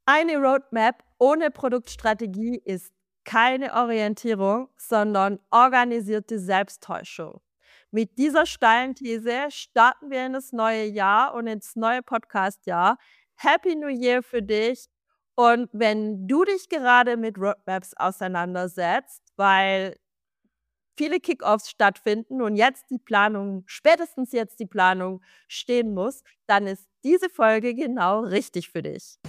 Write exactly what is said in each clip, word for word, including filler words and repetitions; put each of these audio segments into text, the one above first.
Eine Roadmap ohne Produktstrategie ist keine Orientierung, sondern organisierte Selbsttäuschung. Mit dieser steilen These starten wir in das neue Jahr und ins neue Podcast-Jahr. Happy New Year für dich. Und wenn du dich gerade mit Roadmaps auseinandersetzt, weil viele Kickoffs stattfinden und jetzt die Planung, spätestens jetzt die Planung stehen muss, dann ist diese Folge genau richtig für dich.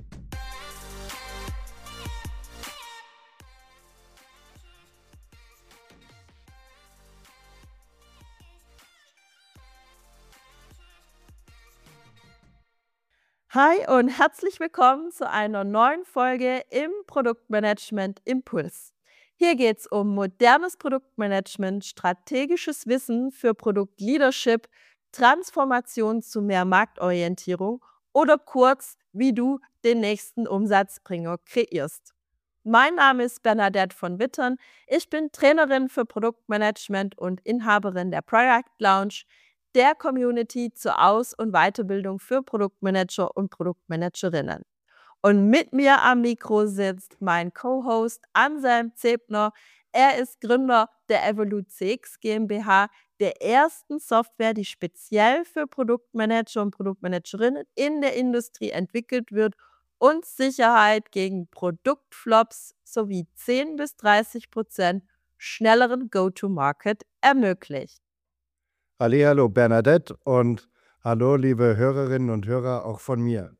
Hi und herzlich willkommen zu einer neuen Folge im Produktmanagement Impuls. Hier geht es um modernes Produktmanagement, strategisches Wissen für Produktleadership, Transformation zu mehr Marktorientierung oder kurz, wie du den nächsten Umsatzbringer kreierst. Mein Name ist Bernadette von Wittern. Ich bin Trainerin für Produktmanagement und Inhaberin der Product Lounge, der Community zur Aus- und Weiterbildung für Produktmanager und Produktmanagerinnen. Und mit mir am Mikro sitzt mein Co-Host Anselm Zebner. Er ist Gründer der EvoluteCX GmbH, der ersten Software, die speziell für Produktmanager und Produktmanagerinnen in der Industrie entwickelt wird und Sicherheit gegen Produktflops sowie zehn bis dreißig Prozent schnelleren Go-to-Market ermöglicht. Hallihallo Bernadette und hallo liebe Hörerinnen und Hörer auch von mir.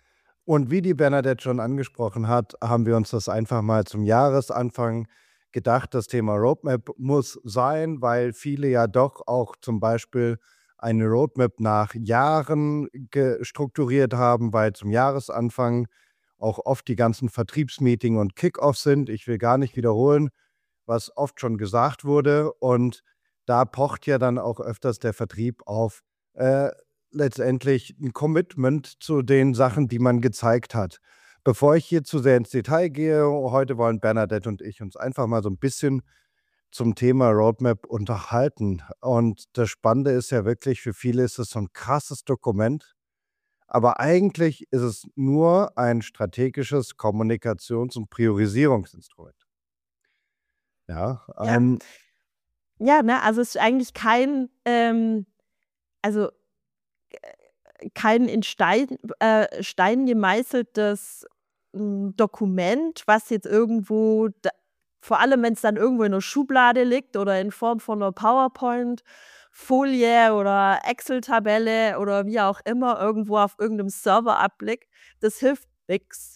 Und wie die Bernadette schon angesprochen hat, haben wir uns das einfach mal zum Jahresanfang gedacht. Das Thema Roadmap muss sein, weil viele ja doch auch zum Beispiel eine Roadmap nach Jahren strukturiert haben, weil zum Jahresanfang auch oft die ganzen Vertriebsmeetings und Kickoffs sind. Ich will gar nicht wiederholen, was oft schon gesagt wurde, und da pocht ja dann auch öfters der Vertrieb auf äh, letztendlich ein Commitment zu den Sachen, die man gezeigt hat. Bevor ich hier zu sehr ins Detail gehe, heute wollen Bernadette und ich uns einfach mal so ein bisschen zum Thema Roadmap unterhalten. Und das Spannende ist ja wirklich, für viele ist es so ein krasses Dokument, aber eigentlich ist es nur ein strategisches Kommunikations- und Priorisierungsinstrument. Ja, Ja. ähm, Ja, ne, also es ist eigentlich kein, ähm, also äh, kein in Stein, äh, Stein gemeißeltes hm, Dokument, was jetzt irgendwo, da, vor allem wenn es dann irgendwo in der Schublade liegt oder in Form von einer PowerPoint-Folie oder Excel-Tabelle oder wie auch immer irgendwo auf irgendeinem Server abliegt, das hilft nix.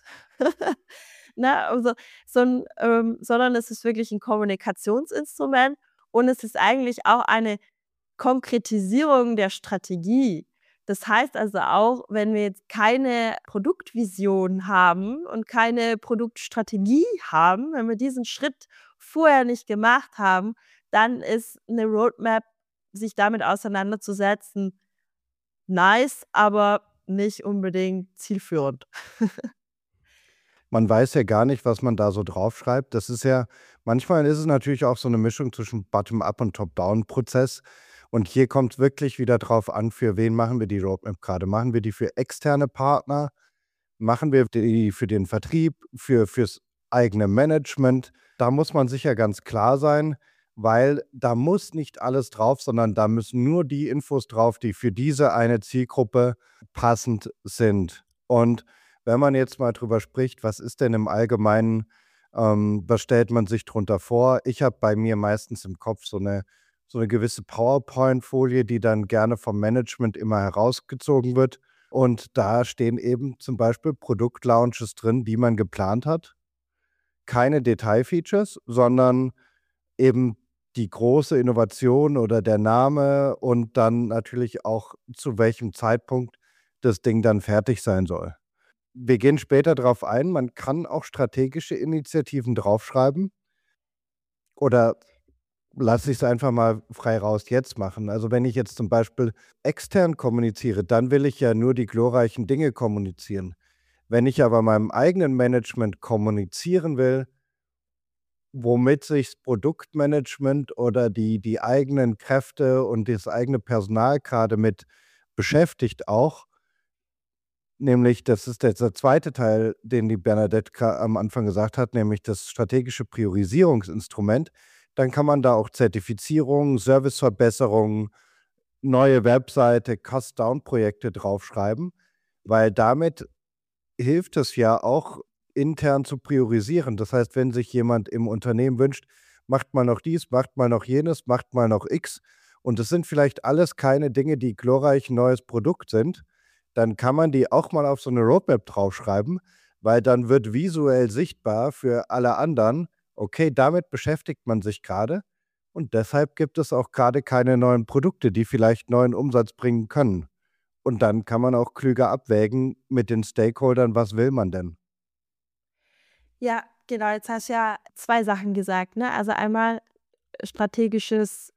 Ne, also so 'n, ähm sondern es ist wirklich ein Kommunikationsinstrument und es ist eigentlich auch eine Konkretisierung der Strategie. Das heißt also auch, wenn wir jetzt keine Produktvision haben und keine Produktstrategie haben, wenn wir diesen Schritt vorher nicht gemacht haben, dann ist 'ne Roadmap, sich damit auseinanderzusetzen, nice, aber nicht unbedingt zielführend. Man weiß ja gar nicht, was man da so draufschreibt. Das ist ja manchmal ist es natürlich auch so eine Mischung zwischen Bottom-up und Top-down-Prozess. Und hier kommt es wirklich wieder drauf an, für wen machen wir die Roadmap gerade? Machen wir die für externe Partner? Machen wir die für den Vertrieb, für fürs eigene Management? Da muss man sich ja ganz klar sein, weil da muss nicht alles drauf, sondern da müssen nur die Infos drauf, die für diese eine Zielgruppe passend sind. Und wenn man jetzt mal drüber spricht, was ist denn im Allgemeinen, ähm, was stellt man sich drunter vor? Ich habe bei mir meistens im Kopf so eine so eine gewisse PowerPoint-Folie, die dann gerne vom Management immer herausgezogen wird. Und da stehen eben zum Beispiel Produktlaunches drin, die man geplant hat. Keine Detailfeatures, sondern eben die große Innovation oder der Name und dann natürlich auch, zu welchem Zeitpunkt das Ding dann fertig sein soll. Wir gehen später darauf ein, man kann auch strategische Initiativen draufschreiben, oder lasse ich es einfach mal frei raus jetzt machen. Also, wenn ich jetzt zum Beispiel extern kommuniziere, dann will ich ja nur die glorreichen Dinge kommunizieren. Wenn ich aber meinem eigenen Management kommunizieren will, womit sich das Produktmanagement oder die die eigenen Kräfte und das eigene Personal gerade mit beschäftigt auch, Nämlich, das ist jetzt der zweite Teil, den die Bernadette gra am Anfang gesagt hat, nämlich das strategische Priorisierungsinstrument. Dann kann man da auch Zertifizierungen, Serviceverbesserungen, neue Webseite, Cost-Down-Projekte draufschreiben, weil damit hilft es ja auch, intern zu priorisieren. Das heißt, wenn sich jemand im Unternehmen wünscht, macht mal noch dies, macht mal noch jenes, macht mal noch X und es sind vielleicht alles keine Dinge, die glorreich 'n neues Produkt sind, dann kann man die auch mal auf so 'ne Roadmap draufschreiben, weil dann wird visuell sichtbar für alle anderen: Okay, damit beschäftigt man sich grade und deshalb gibt es auch grade keine neuen Produkte, die vielleicht neuen Umsatz bringen können. Und dann kann man auch klüger abwägen mit den Stakeholdern, was will man denn? Ja, genau, jetzt hast du ja zwei Sachen gesagt, ne? Also einmal strategisches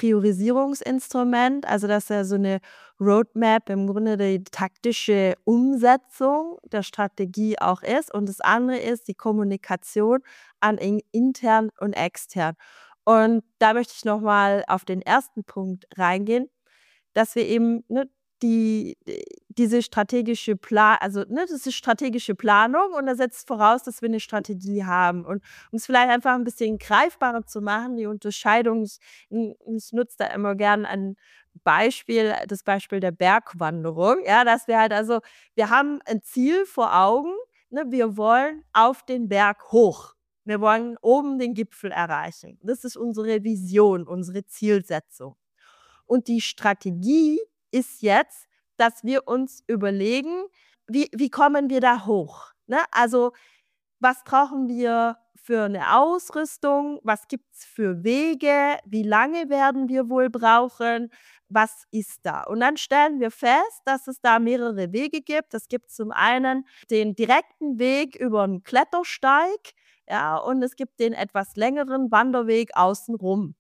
Priorisierungsinstrument, also dass ja so 'ne Roadmap im Grunde die taktische Umsetzung der Strategie auch ist und das andere ist die Kommunikation an in intern und extern. Und da möchte ich noch mal auf den ersten Punkt reingehen, dass wir eben, ne, die äh, diese strategische Pla also, ne, das ist strategische Planung und das setzt voraus, dass wir 'ne Strategie haben. Und um's vielleicht einfach 'n bisschen greifbarer zu machen, die Unterscheidung ich hm, ich nutze da immer gern ein Beispiel, das Beispiel der Bergwanderung, ja, dass wir halt also wir haben ein Ziel vor Augen, ne? Wir wollen auf den Berg hoch. Wir wollen oben den Gipfel erreichen. Das ist unsere Vision, unsere Zielsetzung. Und die Strategie ist jetzt, dass wir uns überlegen: „Wie wie kommen wir da hoch?“ Ne? Also, was brauchen wir für 'ne Ausrüstung? Was gibt's für Wege? Wie lange werden wir wohl brauchen? Was ist da? Und dann stellen wir fest, dass es da mehrere Wege gibt. Es gibt zum einen den direkten Weg über 'n Klettersteig, ja, und es gibt den etwas längeren Wanderweg außen rum.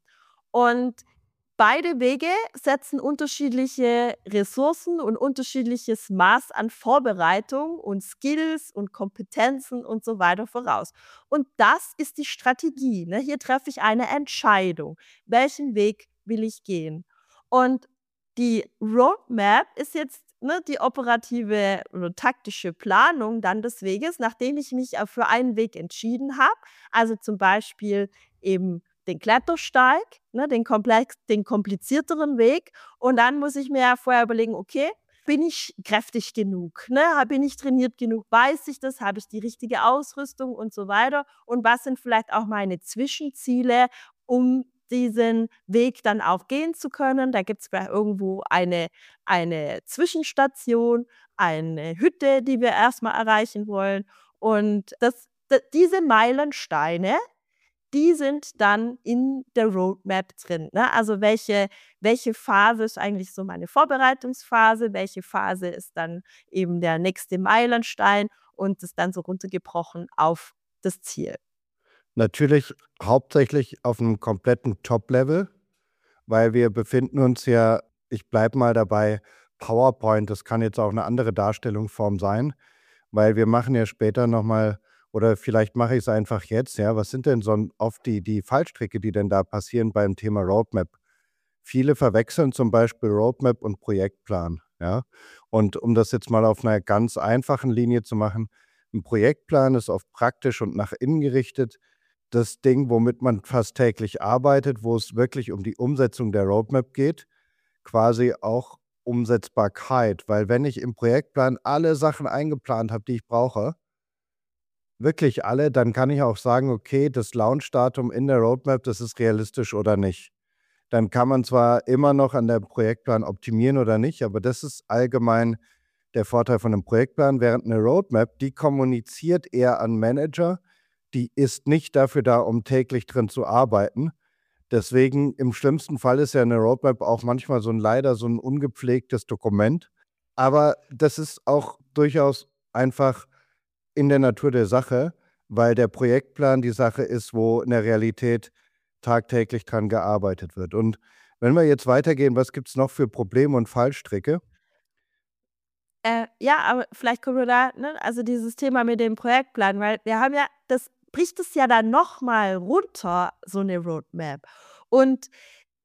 Und beide Wege setzen unterschiedliche Ressourcen und unterschiedliches Maß an Vorbereitung und Skills und Kompetenzen und so weiter voraus. Und das ist die Strategie, ne? Hier treffe ich eine Entscheidung. Welchen Weg will ich gehen? Und die Roadmap ist jetzt, ne, die operative oder taktische Planung dann des Weges, nachdem ich mich, äh, für einen Weg entschieden habe, also zum Beispiel eben den Klettersteig, ne, den komplex den komplizierteren Weg. Und dann muss ich mir ja vorher überlegen: „Okay, bin ich kräftig genug, ne? Ha bin ich trainiert genug? Weiß ich das? Habe ich die richtige Ausrüstung?“ Und so weiter. Und was sind vielleicht auch meine Zwischenziele, um diesen Weg dann auch gehen zu können? Da gibt's vielleicht irgendwo eine eine Zwischenstation, eine Hütte, die wir erst mal erreichen wollen. Und das d diese Meilensteine, die sind dann in der Roadmap drin, ne? Also welche welche Phase ist eigentlich so meine Vorbereitungsphase? Welche Phase ist dann eben der nächste Meilenstein und das dann so runtergebrochen auf das Ziel. Natürlich hauptsächlich auf 'nem kompletten Top-Level, weil wir befinden uns ja ich bleibe mal dabei, PowerPoint, das kann jetzt auch 'ne andere Darstellungsform sein, weil wir machen ja später noch mal oder vielleicht mache ich's einfach jetzt, ja, was sind denn so 'n oft die die Fallstricke, die denn da passieren beim Thema Roadmap? Viele verwechseln zum Beispiel Roadmap und Projektplan, ja? Und um das jetzt mal auf 'ner ganz einfachen Linie zu machen: 'N Projektplan ist oft praktisch und nach innen gerichtet. Das Ding, womit man fast täglich arbeitet, wo es wirklich um die Umsetzung der Roadmap geht, quasi auch Umsetzbarkeit. Weil wenn ich im Projektplan alle Sachen eingeplant habe, die ich brauche wirklich alle, dann kann ich auch sagen: „Okay, das Launchdatum in der Roadmap, das ist realistisch oder nicht.“ Dann kann man zwar immer noch an der Projektplan optimieren oder nicht, aber das ist allgemein der Vorteil von 'nem Projektplan, während 'ne Roadmap, die kommuniziert eher an Manager, die ist nicht dafür da, um täglich drin zu arbeiten. Deswegen im schlimmsten Fall ist ja 'ne Roadmap auch manchmal so 'n leider so 'n ungepflegtes Dokument. Aber das ist auch durchaus einfach in der Natur der Sache, weil der Projektplan die Sache ist, wo in der Realität tagtäglich dran gearbeitet wird. Und wenn wir jetzt weitergehen, was gibt's noch für Probleme und Fallstricke? Äh, ja, aber vielleicht können wir da ne, also dieses Thema mit dem Projektplan, weil wir haben ja das bricht es ja dann noch mal runter, so 'ne Roadmap. Und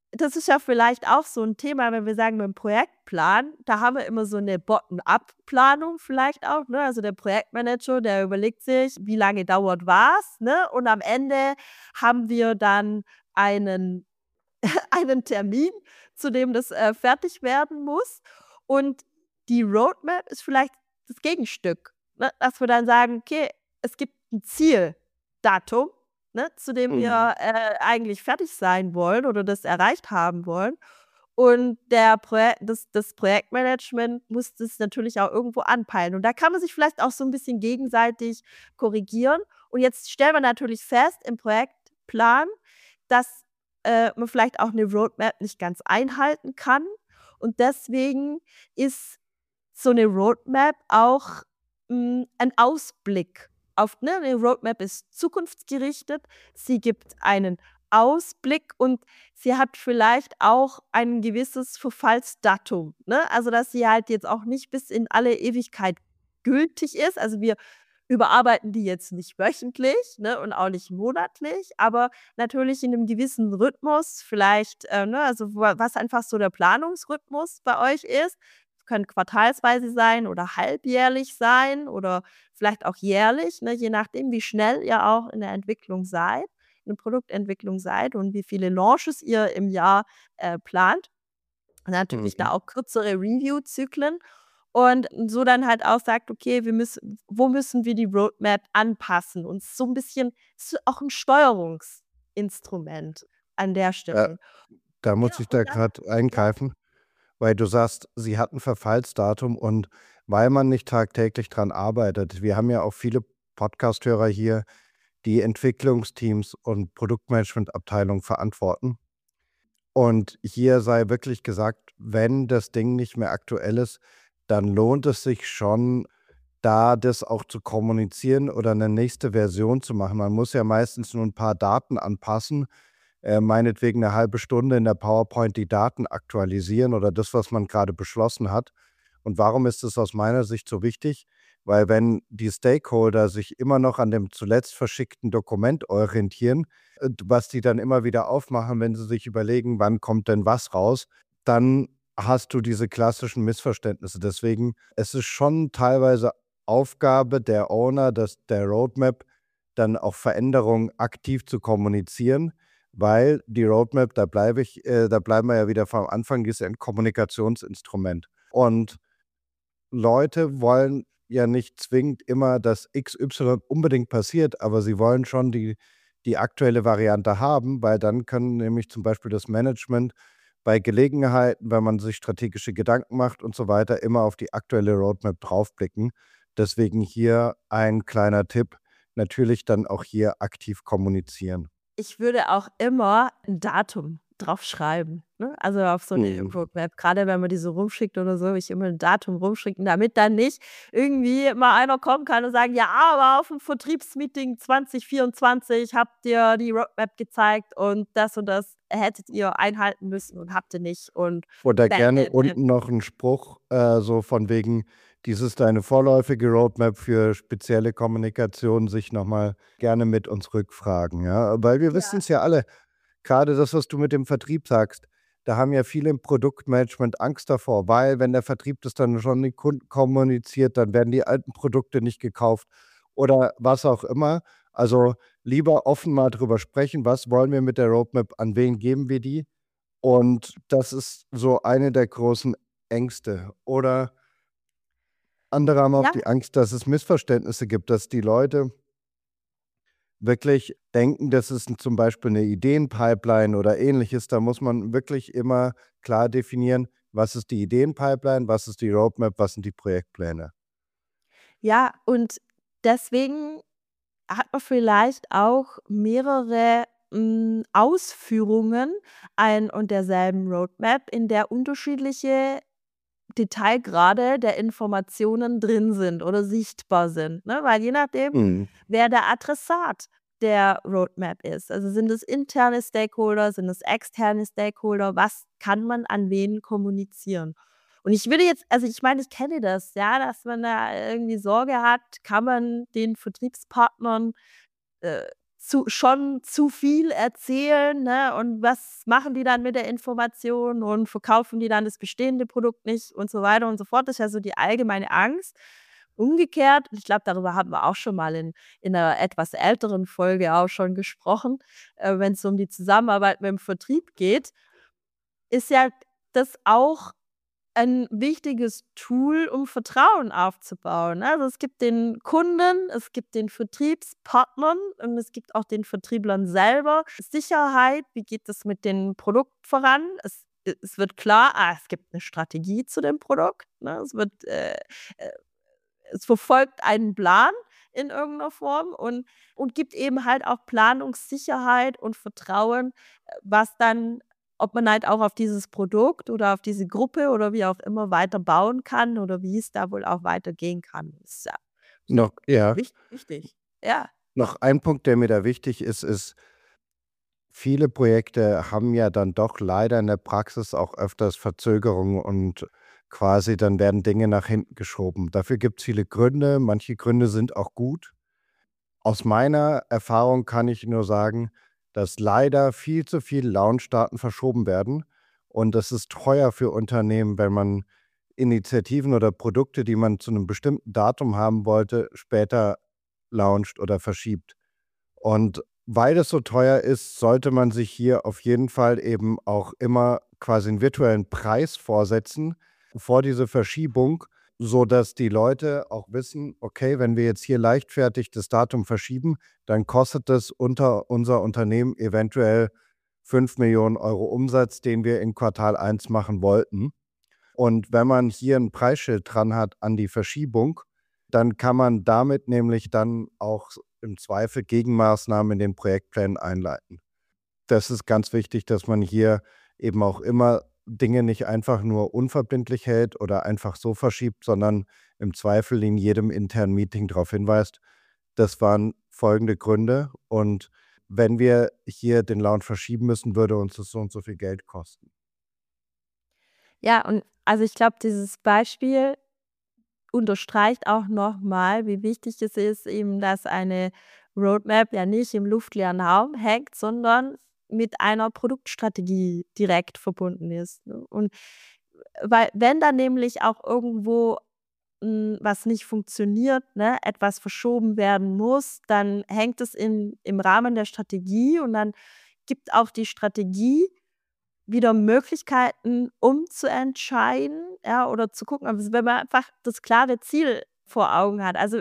das ist ja vielleicht auch so ein Thema, wenn wir sagen, beim Projektplan, da haben wir immer so eine Bottom-up-Planung vielleicht auch, ne? Also, der Projektmanager, der überlegt sich, wie lange dauert was, ne? Und am Ende haben wir dann einen einen Termin, zu dem das, äh, fertig werden muss. Und die Roadmap ist vielleicht das Gegenstück, ne? Dass wir dann sagen: „Okay, es gibt 'n Zieldatum, ne, zu dem Mhm. wir, äh, eigentlich fertig sein wollen oder das erreicht haben wollen.“ Und der Proje das das Projektmanagement muss das natürlich auch irgendwo anpeilen. Und da kann man sich vielleicht auch so 'n bisschen gegenseitig korrigieren. Und jetzt stellen wir natürlich fest im Projektplan, dass, äh, man vielleicht auch 'ne Roadmap nicht ganz einhalten kann. Und deswegen ist so 'ne Roadmap auch, hm, ein Ausblick auf, ne, 'ne Roadmap ist zukunftsgerichtet. Sie gibt einen Ausblick und sie hat vielleicht auch ein gewisses Verfallsdatum, ne? Also, dass sie halt jetzt auch nicht bis in alle Ewigkeit gültig ist. Also, wir überarbeiten die jetzt nicht wöchentlich, ne, und auch nicht monatlich, aber natürlich in 'nem gewissen Rhythmus, vielleicht, äh, ne, also, wa was einfach so der Planungsrhythmus bei euch ist. Können quartalsweise sein oder halbjährlich sein oder vielleicht auch jährlich, ne, je nachdem, wie schnell ihr auch in der Entwicklung seid, in der Produktentwicklung seid und wie viele Launches ihr im Jahr, äh, plant. Natürlich da Mhm. auch kürzere Review-Zyklen und so dann halt auch sagt: „Okay, wir müssen wo müssen wir die Roadmap anpassen?“ Und so 'n bisschen ist auch 'n Steuerungsinstrument an der Ja, Stelle. da muss Ja, ich da und dann grad ja? eingreifen, weil du sagst, sie hat 'n Verfallsdatum und weil man nicht tagtäglich dran arbeitet. Wir haben ja auch viele Podcasthörer hier, die Entwicklungsteams und Produktmanagementabteilungen verantworten. Und hier sei wirklich gesagt, wenn das Ding nicht mehr aktuell ist, dann lohnt es sich schon, da das auch zu kommunizieren oder 'ne nächste Version zu machen. Man muss ja meistens nur 'n paar Daten anpassen, äh, meinetwegen 'ne halbe Stunde in der PowerPoint die Daten aktualisieren oder das, was man grade beschlossen hat. Und warum ist das aus meiner Sicht so wichtig? Weil wenn die Stakeholder sich immer noch an dem zuletzt verschickten Dokument orientieren, äh, was die dann immer wieder aufmachen, wenn sie sich überlegen: „Wann kommt denn was raus?“, dann hast du diese klassischen Missverständnisse. Deswegen, es ist schon teilweise Aufgabe der Owner, dass der Roadmap dann auch Veränderungen aktiv zu kommunizieren, weil die Roadmap, da bleibe ich äh, da bleiben wir ja wieder vom Anfang, ist ja 'n Kommunikationsinstrument. Und Leute wollen ja nicht zwingend immer, dass X Y unbedingt passiert, aber sie wollen schon die die aktuelle Variante haben, weil dann können nämlich zum Beispiel das Management bei Gelegenheiten, wenn man sich strategische Gedanken macht und so weiter, immer auf die aktuelle Roadmap draufblicken. Deswegen hier ein kleiner Tipp, natürlich dann auch hier aktiv kommunizieren. Ich würde auch immer 'n Datum draufschreiben, ne? Also, auf so 'ne Mhm. Roadmap, grade wenn man die so rumschickt oder so, würde ich immer 'n Datum rumschicken, damit dann nicht irgendwie mal einer kommen kann und sagen: „Ja, aber auf'm Vertriebsmeeting zwanzig vierundzwanzig habt ihr die Roadmap gezeigt und das und das hättet ihr einhalten müssen und habt ihr nicht“ und Oder bä, gerne bä, bä. unten noch 'n Spruch, äh, so von wegen: „Dies ist deine vorläufige Roadmap für spezielle Kommunikation, sich noch mal gerne mit uns rückfragen“, ja? Weil wir Ja. wissen's ja alle, grade das, was du mit dem Vertrieb sagst, da haben ja viele im Produktmanagement Angst davor, weil wenn der Vertrieb das dann schon den Kunden kommuniziert, dann werden die alten Produkte nicht gekauft oder was auch immer. Also, lieber offen mal drüber sprechen: „Was wollen wir mit der Roadmap? An wen geben wir die?“ Und das ist so eine der großen Ängste. Oder andere haben auch Ja. die Angst, dass es Missverständnisse gibt, dass die Leute wirklich denken, das ist 'n zum Beispiel 'ne Ideen-Pipeline oder Ähnliches. Da muss man wirklich immer klar definieren: Was ist die Ideen-Pipeline, was ist die Roadmap, was sind die Projektpläne? Ja, und deswegen hat man vielleicht auch mehrere, hm, Ausführungen ein und derselben Roadmap, in der unterschiedliche Detailgrade der Informationen drin sind oder sichtbar sind, ne? Weil je nachdem, Mhm. wer der Adressat der Roadmap ist. Also, sind es interne Stakeholder, sind es externe Stakeholder? Was kann man an wen kommunizieren? Und ich würde jetzt also, ich meine, ich kenne das, ja, dass man da irgendwie Sorge hat, kann man den Vertriebspartnern, äh, zu, schon zu viel erzählen, ne? Und was machen die dann mit der Information und verkaufen die dann das bestehende Produkt nicht und so weiter und so fort. Das ist ja so die allgemeine Angst. Umgekehrt, ich glaube, darüber haben wir auch schon mal in, in einer etwas älteren Folge auch schon gesprochen, äh, wenn es um die Zusammenarbeit mit dem Vertrieb geht, ist ja das auch ein wichtiges Tool, um Vertrauen aufzubauen. Also es gibt den Kunden, es gibt den Vertriebspartnern und es gibt auch den Vertrieblern selber Sicherheit. Wie geht es mit dem Produkt voran? Es, es wird klar, ah, es gibt eine Strategie zu dem Produkt. Ne? Es wird, äh, äh, es verfolgt einen Plan in irgendeiner Form und, und gibt eben halt auch Planungssicherheit und Vertrauen, was dann, ob man halt auch auf dieses Produkt oder auf diese Gruppe oder wie auch immer weiter bauen kann oder wie es da wohl auch weitergehen kann. Das ist ja Noch, ja, wichtig. Ja. noch ein Punkt, der mir da wichtig ist, ist, viele Projekte haben ja dann doch leider in der Praxis auch öfters Verzögerungen und quasi dann werden Dinge nach hinten geschoben. Dafür gibt es viele Gründe, manche Gründe sind auch gut. Aus meiner Erfahrung kann ich nur sagen, dass leider viel zu viele Launchdaten verschoben werden und das ist teuer für Unternehmen, wenn man Initiativen oder Produkte, die man zu einem bestimmten Datum haben wollte, später launcht oder verschiebt. Und weil es so teuer ist, sollte man sich hier auf jeden Fall eben auch immer quasi einen virtuellen Preis vorsetzen vor diese Verschiebung, sodass die Leute auch wissen, okay, wenn wir jetzt hier leichtfertig das Datum verschieben, dann kostet das unter unser Unternehmen eventuell fünf Millionen Euro Umsatz, den wir in Quartal eins machen wollten. Und wenn man hier ein Preisschild dran hat an die Verschiebung, dann kann man damit nämlich dann auch im Zweifel Gegenmaßnahmen in den Projektplänen einleiten. Das ist ganz wichtig, dass man hier eben auch immer Dinge nicht einfach nur unverbindlich hält oder einfach so verschiebt, sondern im Zweifel in jedem internen Meeting darauf hinweist, das waren folgende Gründe und wenn wir hier den Launch verschieben müssen, würde uns das so und so viel Geld kosten. Ja, und also ich glaube, dieses Beispiel unterstreicht auch nochmal, wie wichtig es ist, eben, dass eine Roadmap ja nicht im luftleeren Raum hängt, sondern mit einer Produktstrategie direkt verbunden ist. Ne? Und weil, wenn dann nämlich auch irgendwo mh, was nicht funktioniert, ne, etwas verschoben werden muss, dann hängt es in, im Rahmen der Strategie und dann gibt auch die Strategie wieder Möglichkeiten, umzuentscheiden, ja, oder zu gucken, also wenn man einfach das klare Ziel vor Augen hat. Also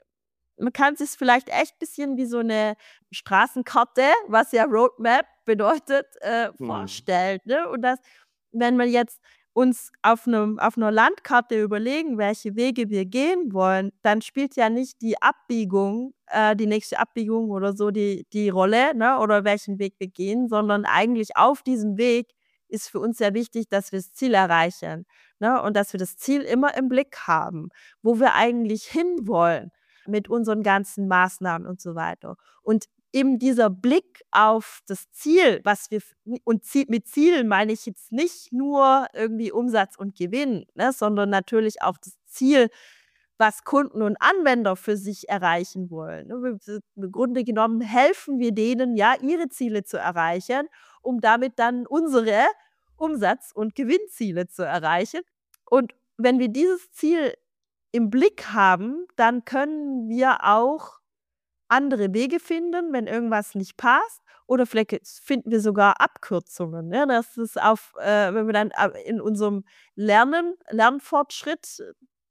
man kann sich vielleicht echt ein bisschen wie so eine Straßenkarte, was ja Roadmap bedeutet, äh, Mhm. vorstellt. Ne? Und dass, wenn wir jetzt uns auf, einem, auf einer Landkarte überlegen, welche Wege wir gehen wollen, dann spielt ja nicht die Abbiegung, äh, die nächste Abbiegung oder so die, die Rolle, ne? Oder welchen Weg wir gehen, sondern eigentlich auf diesem Weg ist für uns sehr wichtig, dass wir das Ziel erreichen, ne? Und dass wir das Ziel immer im Blick haben, wo wir eigentlich hinwollen mit unseren ganzen Maßnahmen und so weiter. Und eben dieser Blick auf das Ziel, was wir, und Ziel, mit Zielen meine ich jetzt nicht nur irgendwie Umsatz und Gewinn, ne, sondern natürlich auch das Ziel, was Kunden und Anwender für sich erreichen wollen. Im Grunde genommen helfen wir denen ja, ihre Ziele zu erreichen, um damit dann unsere Umsatz- und Gewinnziele zu erreichen. Und wenn wir dieses Ziel im Blick haben, dann können wir auch andere Wege finden, wenn irgendwas nicht passt. Oder vielleicht finden wir sogar Abkürzungen. Ne? Das ist auf, äh, wenn wir dann in unserem Lernen, Lernfortschritt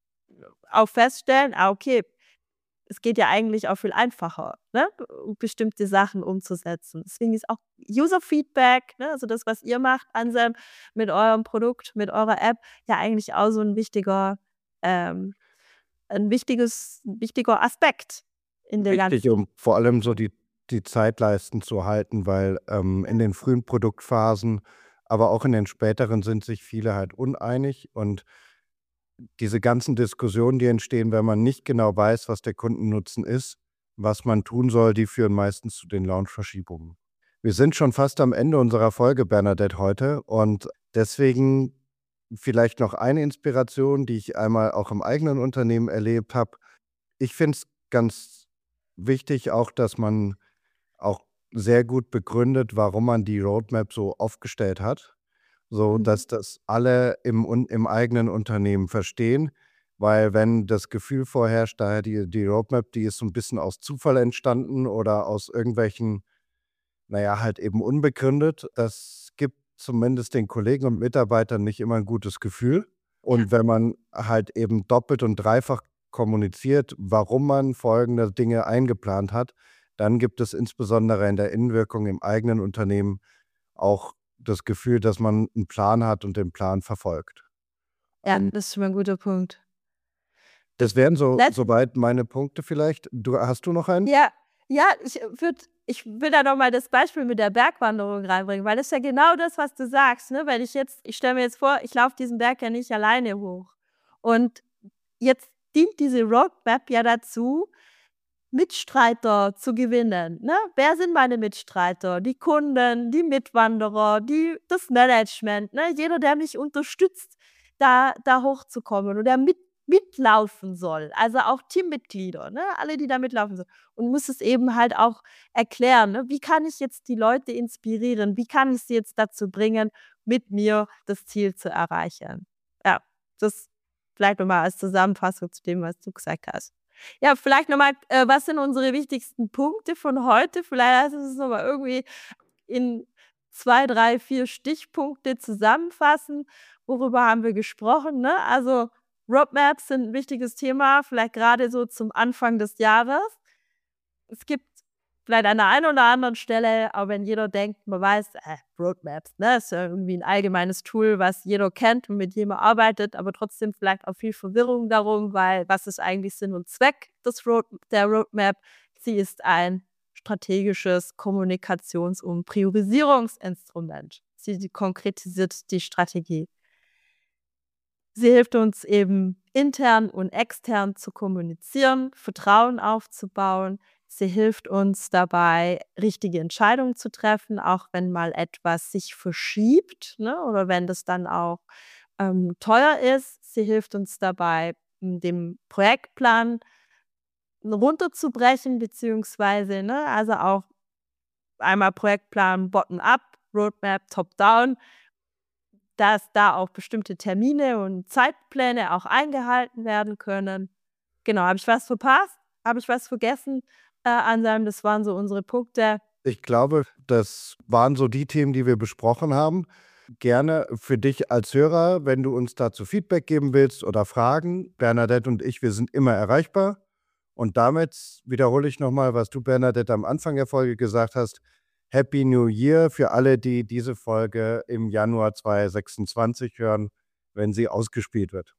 auch feststellen, ah, okay, es geht ja eigentlich auch viel einfacher, ne? Bestimmte Sachen umzusetzen. Deswegen ist auch User-Feedback, ne? Also das, was ihr macht, Anselm, mit eurem Produkt, mit eurer App, ja eigentlich auch so ein wichtiger ähm, ein wichtiges wichtiger Aspekt in der Wichtig, ganzen. um vor allem so die, die Zeitleisten zu halten, weil ähm, in den frühen Produktphasen, aber auch in den späteren sind sich viele halt uneinig und diese ganzen Diskussionen, die entstehen, wenn man nicht genau weiß, was der Kundennutzen ist, was man tun soll, die führen meistens zu den Launchverschiebungen. Wir sind schon fast am Ende unserer Folge, Bernadette, heute und deswegen vielleicht noch eine Inspiration, die ich einmal auch im eigenen Unternehmen erlebt habe. Ich finde es ganz wichtig auch, dass man auch sehr gut begründet, warum man die Roadmap so aufgestellt hat, so Mhm. dass das alle im un im eigenen Unternehmen verstehen. Weil wenn das Gefühl vorherrscht, daher die die Roadmap, die ist so ein bisschen aus Zufall entstanden oder aus irgendwelchen, na ja, halt eben unbegründet, das gibt zumindest den Kollegen und Mitarbeitern nicht immer ein gutes Gefühl. Ja. Und wenn man halt eben doppelt und dreifach kommuniziert, warum man folgende Dinge eingeplant hat, dann gibt es insbesondere in der Innenwirkung im eigenen Unternehmen auch das Gefühl, dass man einen Plan hat und den Plan verfolgt. Ja, das ist schon mal 'n guter Punkt. Das wären so Letz soweit meine Punkte vielleicht. Du hast du noch einen? Ja, ja, ich würde ich will da noch mal das Beispiel mit der Bergwanderung reinbringen, weil das ist ja genau das, was du sagst, ne? Wenn ich jetzt ich stelle mir jetzt vor, ich laufe diesen Berg ja nicht alleine hoch. Und jetzt dient diese Roadmap ja dazu, Mitstreiter zu gewinnen, ne? Wer sind meine Mitstreiter? Die Kunden, die Mitwanderer, die das Management, ne? Jeder, der mich unterstützt, da da hochzukommen und der mit mitlaufen soll. Also auch Teammitglieder, ne? Alle, die da mitlaufen sollen. Und muss es eben halt auch erklären, ne? Wie kann ich jetzt die Leute inspirieren? Wie kann ich sie jetzt dazu bringen, mit mir das Ziel zu erreichen? Ja, das vielleicht noch mal als Zusammenfassung zu dem, was du gesagt hast. Ja, vielleicht noch mal, äh, was sind unsere wichtigsten Punkte von heute? Vielleicht lass uns es noch mal irgendwie in zwei, drei, vier Stichpunkte zusammenfassen. Worüber haben wir gesprochen, ne? Also, Roadmaps sind 'n wichtiges Thema, vielleicht grade so zum Anfang des Jahres. Es gibt vielleicht an der einen oder anderen Stelle, auch wenn jeder denkt, man weiß, äh, Roadmaps, ne, ist ja irgendwie 'n allgemeines Tool, was jeder kennt und mit dem er arbeitet, aber trotzdem vielleicht auch viel Verwirrung darum, weil was ist eigentlich Sinn und Zweck des Road der Roadmap? Sie ist ein strategisches Kommunikations- und Priorisierungsinstrument. Sie sie konkretisiert die Strategie. Sie hilft uns eben, intern und extern zu kommunizieren, Vertrauen aufzubauen. Sie hilft uns dabei, richtige Entscheidungen zu treffen, auch wenn mal etwas sich verschiebt, ne, oder wenn das dann auch, ähm, teuer ist. Sie hilft uns dabei, hm, den Projektplan runterzubrechen, beziehungsweise, ne, also auch einmal Projektplan bottom-up, Roadmap top-down, dass da auch bestimmte Termine und Zeitpläne auch eingehalten werden können. Genau, habe ich was verpasst? Habe ich was vergessen, äh, Anselm? Das waren so unsere Punkte. Ich glaube, das waren so die Themen, die wir besprochen haben. Gerne für dich als Hörer, wenn du uns dazu Feedback geben willst oder Fragen. Bernadette und ich, wir sind immer erreichbar. Und damit wiederhole ich nochmal, was du, Bernadette, am Anfang der Folge gesagt hast. Happy New Year für alle, die diese Folge im Januar zwanzig sechsundzwanzig hören, wenn sie ausgespielt wird.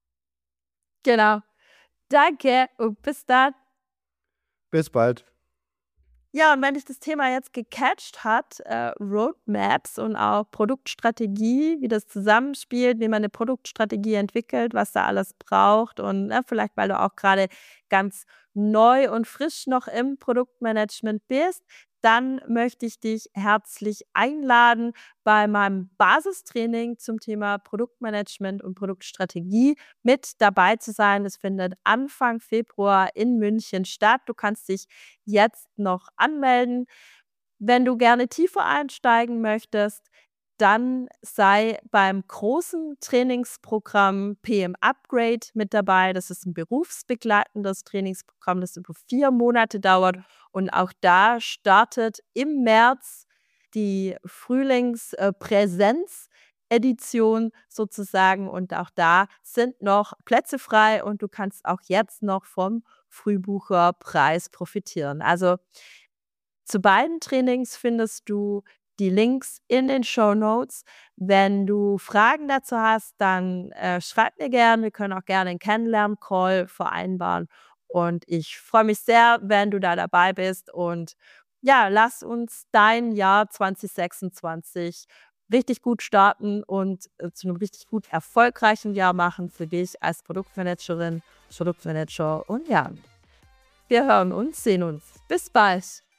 Genau. Danke und bis dann. Bis bald. Ja, und wenn dich das Thema jetzt gecatcht hat, äh, Roadmaps und auch Produktstrategie, wie das zusammenspielt, wie man eine Produktstrategie entwickelt, was da alles braucht und, ne, vielleicht, weil du auch gerade ganz neu und frisch noch im Produktmanagement bist, dann möchte ich dich herzlich einladen, bei meinem Basistraining zum Thema Produktmanagement und Produktstrategie mit dabei zu sein. Es findet Anfang Februar in München statt. Du kannst dich jetzt noch anmelden. Wenn du gerne tiefer einsteigen möchtest, dann sei beim großen Trainingsprogramm P M Upgrade mit dabei. Das ist ein berufsbegleitendes Trainingsprogramm, das über vier Monate dauert. Und auch da startet im März die Frühlings äh, Präsenz-Edition sozusagen. Und auch da sind noch Plätze frei und du kannst auch jetzt noch vom Frühbucherpreis profitieren. Also, zu beiden Trainings findest du die Links in den Shownotes. Wenn du Fragen dazu hast, dann, äh, schreib mir gern. Wir können auch gerne 'n Kennenlern-Call vereinbaren. Und ich freue mich sehr, wenn du da dabei bist. Und ja, lass uns dein Jahr zwanzig sechsundzwanzig richtig gut starten und, äh, zu einem richtig gut erfolgreichen Jahr machen für dich als Produktmanagerin, Produktmanager. Und ja, wir hören uns, sehen uns. Bis bald.